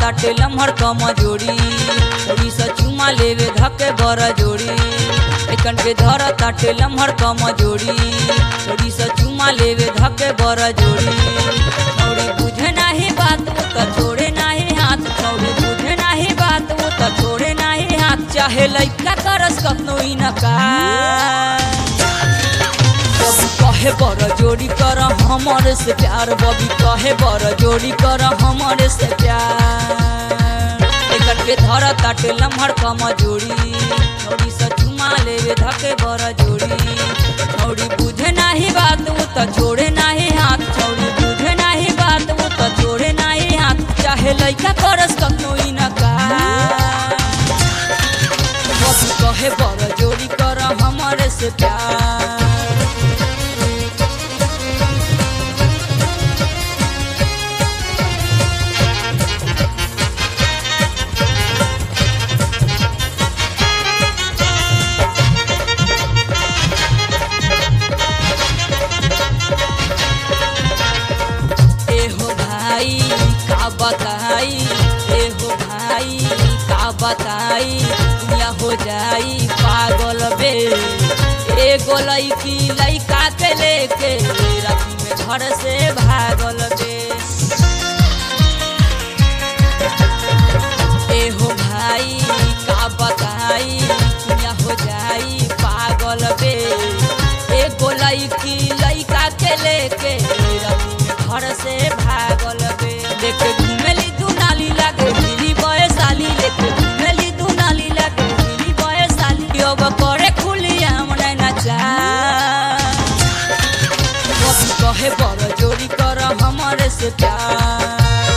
ताटे लम्हर कमजोरी छोड़ी से चुमा लेवे धके बर जोड़ी एकन के धर ताटे लम्हर कमजोरी छोड़ी से चुमा लेवे धके बर जोड़ी छौड़ी बुझे नाही बात वो तो छोड़े नाही हाथ छौड़ी बुझे नाही बात वो तो छोड़े नाही हाथ चाहे लइका करस कतनो इनकार बबी कहे बर जोड़ी कर हमारे से प्यार बबी कहे बर जोड़ी कर हमारे से प्यार एकन के धर ताटे लम्हर कमजोरी छोड़ी से चुमा लेवे धके बर जोड़ी छौड़ी बुझे नाही बात वो तो छोड़े नाही हाथ छौड़ी बुझे नाही बात वो तो छोड़े नाही हाथ चाहे लइका करस कतनो इनकार बबी कहे बर जोड़ी कर हमारे से प्यार बताई एहो भाई का बताई दुनिया हो जाई पागल बे एगो लइकी लइका के लेके राती में घर से भागल बे एहो भाई का बताई दुनिया हो जाई पागल बे एगो लइकी लइका के लेके राती में घर से भागल बे देखे घुमेली दुनाली लागे मिली बयसाली लेके घुमेली दुनाली लागे मिली बयसाली अब करे खुलिया मने नचा बबी कहे बर जोड़ी कर हमारे से प्यार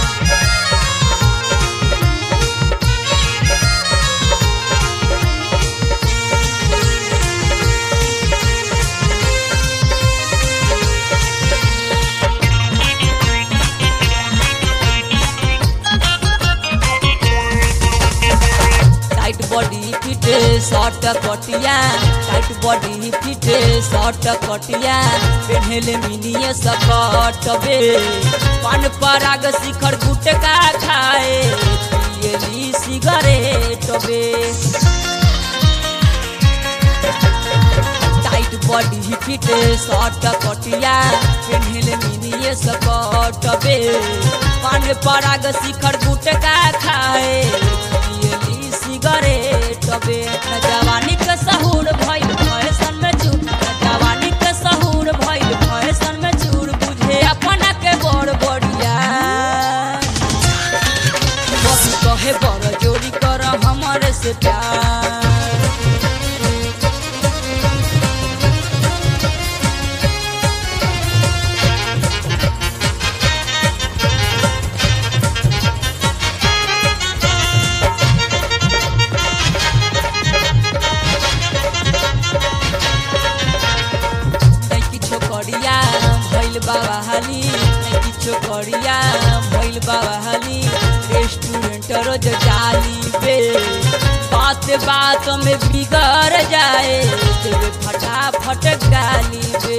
बॉडी फिट शॉर्ट कटिया टाइट बॉडी फिट शॉर्ट कटिया पेन्हले मिनिए सकट बे पान पराग शिखर गुटका खाए पियली सिगरेट बे टाइट बॉडी फिट शॉर्ट कटिया पेन्हले मिनिए सकट बे पान पराग शिखर गुटका खाए सिगरेट बे जवानी के सहूर भइल फैशन में चूर जवानी के सहूर भइल फैशन में चूर बुझे अपना के बड़ बढ़िया बबी कहे बर जोड़ी कर हमारे से प्यार भइल बाबा हाली किछो करिया भइल बाबा हाली रेस्टोरेंट रोज जाली बे बात बात में बिगड़ जाए तेरे फटाफट गाली बे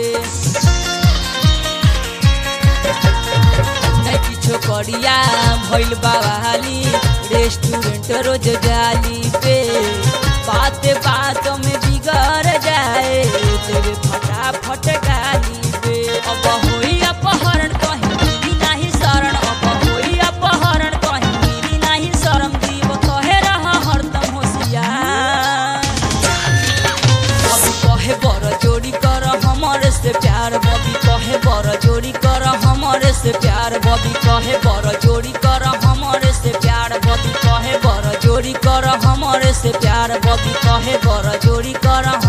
किछो करिया भइल बाबा हाली रेस्टोरेंट रोज जाली बे बात बात में बिगड़ जाए तेरे फटाफट गाली अब होई अपहरण कहीं मिली नहीं शरण अब होई अपहरण कहीं मिली नहीं शरण दीव कहे रहा हरदम होशियार बबी कहे बर जोड़ी कर हमारे से प्यार बबी कहे बर जोड़ी कर हमारे से प्यार बबी कहे बर जोड़ी कर हमारे से प्यार बबी कहे बर जोड़ी कर हमारे से प्यार बबी कहे बर जोड़ी कर